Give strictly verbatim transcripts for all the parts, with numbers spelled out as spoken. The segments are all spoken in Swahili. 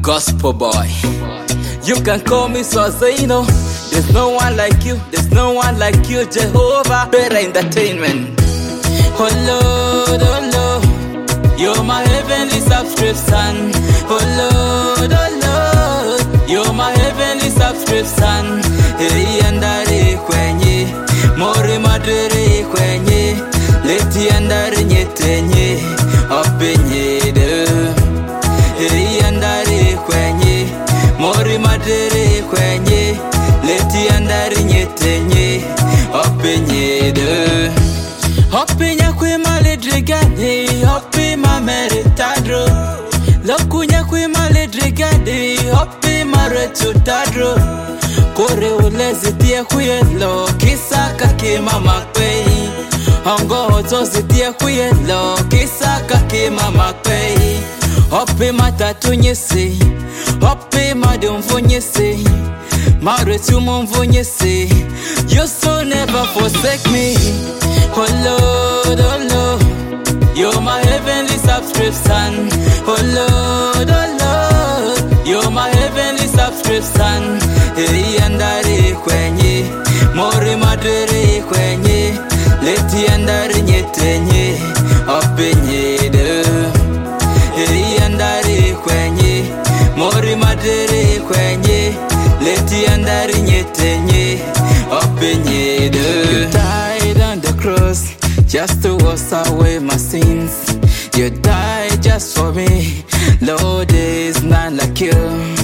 Gospel boy. You can call me Swazino. There's no one like you, there's no one like you, Jehovah. Better entertainment. Oh Lord, oh Lord, you're my heavenly subscription. Oh Lord, oh Lord, you're my heavenly subscription. Hey, andare kwenye, mori madere kwenye, leti andare nyetenye, openye de. Hey, andare kwenye, mori madere kwenye, leti andare nyetenye, openye de. Opinya kwe maledrigade, opi mameritadro. Lokunya kwe maledrigade, opi maretutadro. Kore ulezi tie kwe lo, kisaka kima makwei. Ongo ozozi tie kwe lo, kisaka kima makwei. Opi matatu nyesi, opi madumvu nyesi, maretumu mvu nyesi. You so never forsake me. Oh Lord, oh Lord, you're my heavenly subscription. Oh Lord, oh Lord, you're my heavenly subscription. Hey, andare kwenye, mori madere kwenye, leti andare nyetenye, openye de. Hey, andare kwenye, mori madere kwenye, leti andare nyetenye, openye de. On the cross, just to wash away my sins. You died just for me. Lord, there is none like you.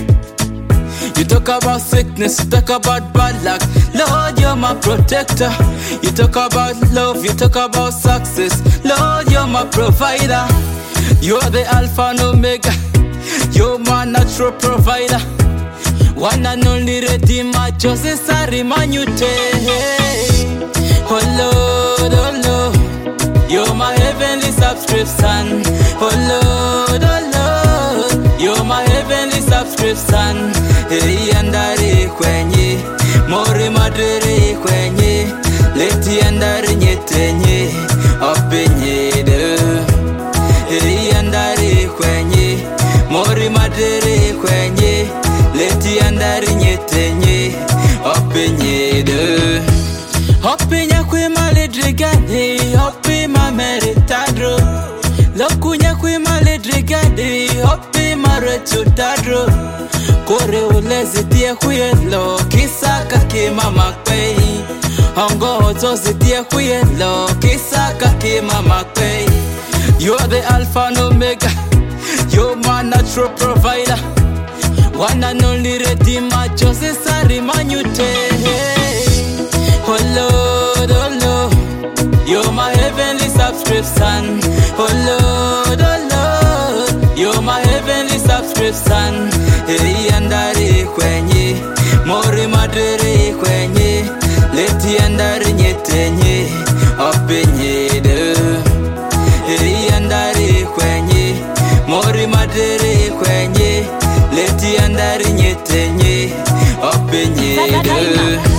You talk about sickness, you talk about bad luck. Lord, you're my protector. You talk about love, you talk about success. Lord, you're my provider. You're the Alpha and Omega. You're my natural provider. One and only Redeemer, Joseph Sarimanyute. Oh Lord, oh Lord, you're my heavenly subscription. Oh Lord, oh Lord, you're my heavenly subscription. Hey, andare kwenye, mori madere kwenye, leti andare nyetenye, openye de. Hey, andare kwenye, mori madere kwenye, leti andare nyetenye, openye de. Opinya kwe maledrigade, opi mameritadro. Lokunya kwe maledrigade, opi maretutadro. Kore ulezi tie kwe lo, kisaka kima makwei. Ongo ozozi tie kwe lo, kisaka kima makwei. You're the Alpha and Omega, you're my natural provider. One and only Redeemer, Joseph Sarimanyute. Oh Lord, oh Lord, you're my heavenly subscription. Oh Lord, oh Lord, you're my heavenly subscription. Hey, andare kwenye, mori madere kwenye, leti andare nyetenye, openye de. Hey, andare kwenye, mori madere kwenye, leti andare nyetenye, openye de.